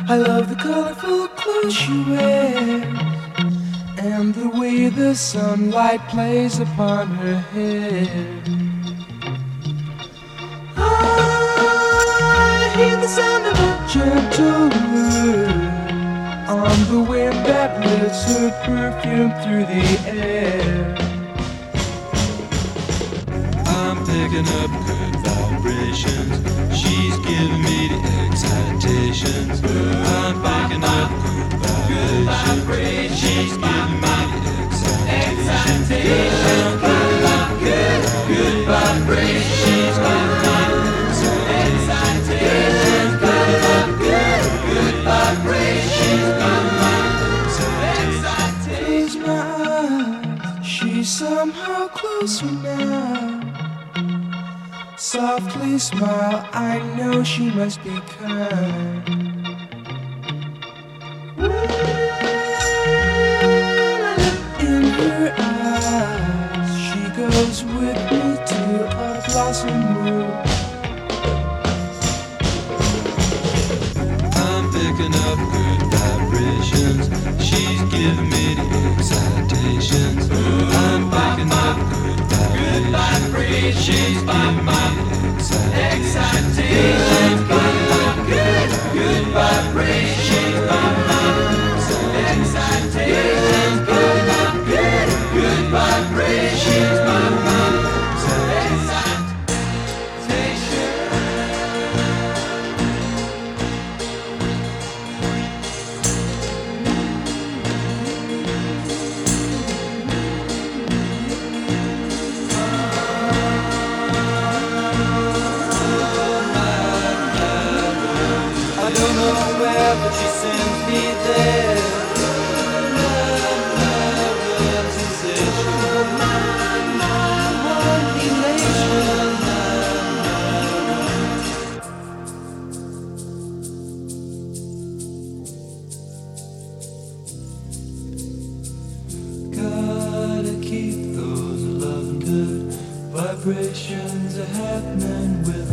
I love the colorful clothes she wears and the way the sunlight plays upon her hair. I hear the sound of a gentle word on the wind that lifts her perfume through the air. I'm picking up good vibrations. She's giving me the excitations. I'm picking up good vibrations. She's giving me the excitations. I'm picking up good vibrations. She's giving me the excitations. Picking up good vibrations. She's giving me the excitations. Close my eyes, she's somehow closer now. Softly smile, I know she must be kind. In her eyes, she goes with me to a blossom room. I'm picking up good vibrations. She's giving me the excitations. I'm picking up good vibrations. She's giving me the excitations. Picking up good vibrations. She's giving me the excitations. Picking up good vibrations. She's giving me the I don't know where, but she sends me there. Gotta keep those loving good vibrations happening with